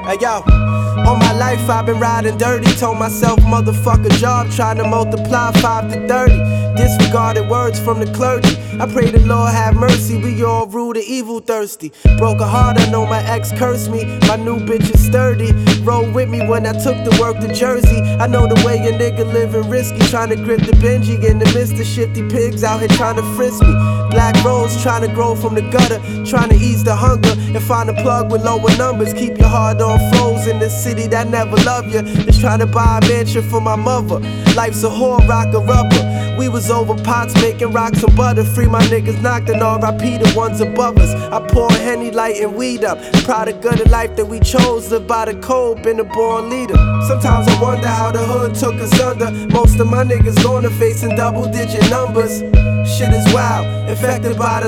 Hey yo, all my life I've been riding dirty. Told myself motherfucker job, trying to multiply 5 to 30. Disregarded words from the clergy. I pray the Lord have mercy, we all rule the evil thirsty. Broke a heart, I know my ex cursed me. My new bitch is sturdy. Roll with me when I took the work to Jersey. I know the way a nigga living risky, trying to grip the Benji in the midst of shifty pigs out here trying to frisk me. Black rose trying to grow from the gutter, trying to ease the hunger and find a plug with lower numbers. Keep your heart on flows in the city that never love you. It's trying to buy a mansion for my mother. Life's a whore, rock a rubber. We was over pots making rocks and butter. Free my niggas knocked and R.I.P. the ones above us. I pour Henny, lighting weed up. Product of the life that we chose, live by the code, been a born leader. Sometimes I wonder how the hood took us under. Most of my niggas gonna facing double-digit numbers. Shit is wild, infected by the